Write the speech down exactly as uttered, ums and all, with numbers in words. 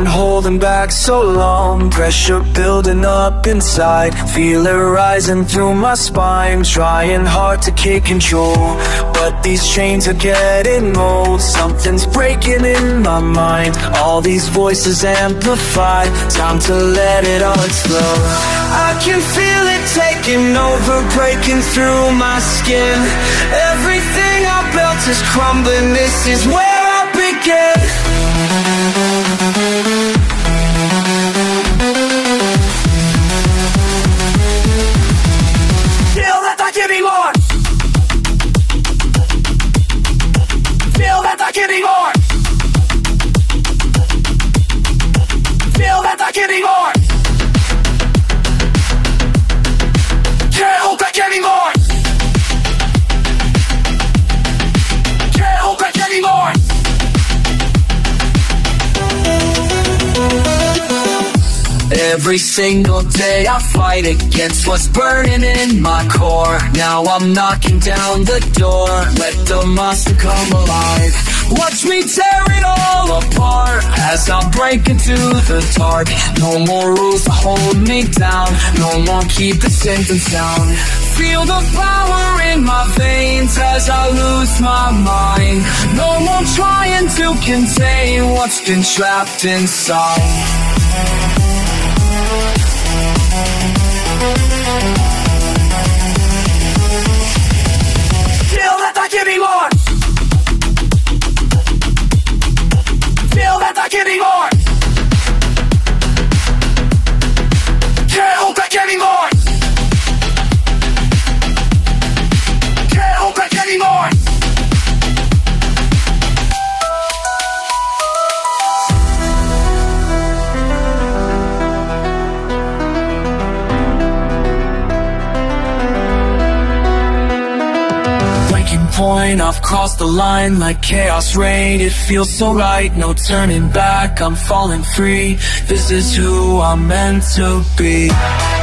been holding back so long, pressure building up inside, feel it rising through my spine, trying hard to keep control, but these chains are getting old. Something's breaking in my mind, all these voices amplified, time to let it all explode. I can feel it taking over, breaking through my skin. Everything I built is crumbling, this is where I begin. Feel that I give me more. Feel that I give me more. Feel that I give me more. Can't hold back anymore. Can't hold back anymore. Every single day I fight against what's burning in my core. Now I'm knocking down the door, let the monster come alive. Watch me tear it all apart as I break into the dark. No more rules to hold me down, no more keep the sentence down. Feel the power in my veins as I lose my mind. No more trying to contain what's been trapped inside. Feel that I give me more. Feel that I give me more. Can't hold back anymore. Can't hold back anymore. Point, I've crossed the line like chaos rain. It feels so right, no turning back. I'm falling free. This is who I'm meant to be.